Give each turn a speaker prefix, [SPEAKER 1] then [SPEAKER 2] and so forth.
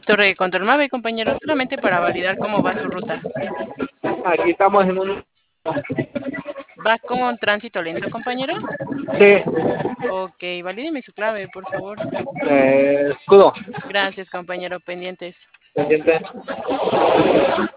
[SPEAKER 1] Torre de control MAVE, compañero, solamente para validar cómo va su ruta.
[SPEAKER 2] Aquí estamos en un...
[SPEAKER 1] ¿Va con tránsito lento, compañero?
[SPEAKER 2] Sí,
[SPEAKER 1] Ok, valídeme su clave, por favor.
[SPEAKER 2] escudo,
[SPEAKER 1] Gracias, compañero, pendientes.
[SPEAKER 2] pendiente.